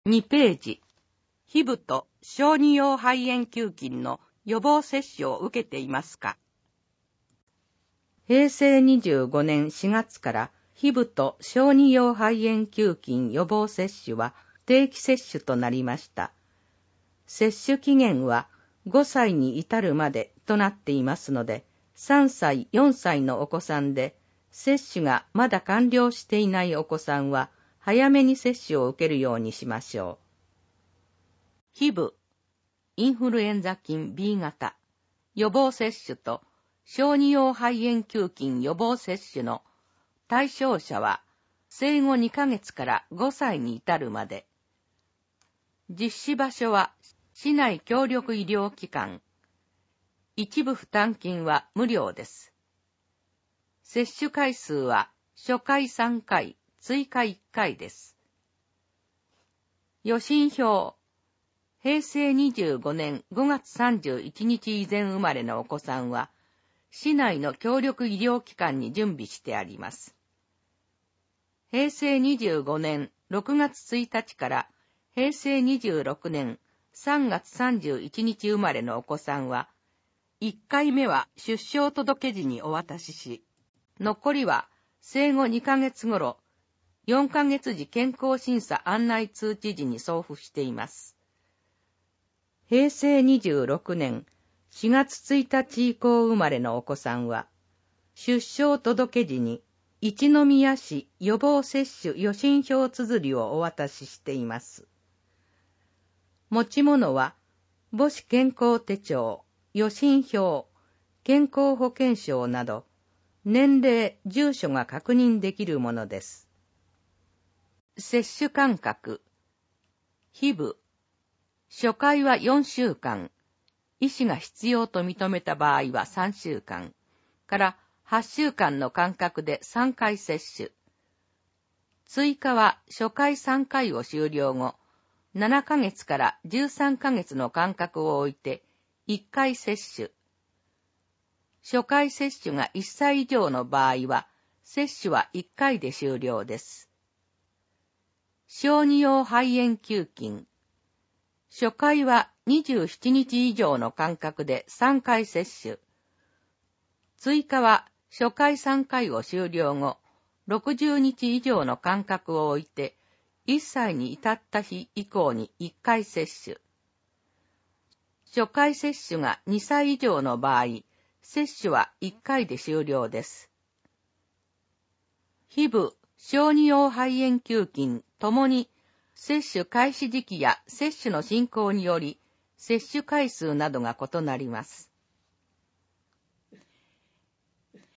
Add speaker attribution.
Speaker 1: 2ページ。ヒブと小児用肺炎球菌の予防接種を受けていますか？平成25年4月からヒブと小児用肺炎球菌予防接種は定期接種となりました。接種期限は5歳に至るまでとなっていますので、3歳、4歳のお子さんで、接種がまだ完了していないお子さんは、早めに接種を受けるようにしましょう。ヒブ、インフルエンザ菌 B 型、予防接種と小児用肺炎球菌予防接種の対象者は、生後2ヶ月から5歳に至るまで。実施場所は、市内協力医療機関。一部負担金は無料です。接種回数は初回3回、追加1回です。予診票。平成25年5月31日以前生まれのお子さんは、市内の協力医療機関に準備してあります。平成25年6月1日から平成26年3月31日生まれのお子さんは、1回目は出生届時にお渡しし、残りは生後2ヶ月頃、4ヶ月時健康審査案内通知時に送付しています。平成26年4月1日以降生まれのお子さんは、出生届時に一宮市予防接種予診票綴りをお渡ししています。持ち物は、母子健康手帳、予診票、健康保険証など、年齢、住所が確認できるものです。接種間隔。ヒブ。初回は4週間。医師が必要と認めた場合は3週間。から8週間の間隔で3回接種。追加は初回3回を終了後、7ヶ月から13ヶ月の間隔を置いて1回接種。初回接種が1歳以上の場合は、接種は1回で終了です。小児用肺炎球菌。初回は27日以上の間隔で3回接種。追加は初回3回を終了後、60日以上の間隔を置いて、1歳に至った日以降に1回接種。初回接種が2歳以上の場合、接種は1回で終了です。ヒブ、小児用肺炎球菌ともに、接種開始時期や接種の進行により、接種回数などが異なります。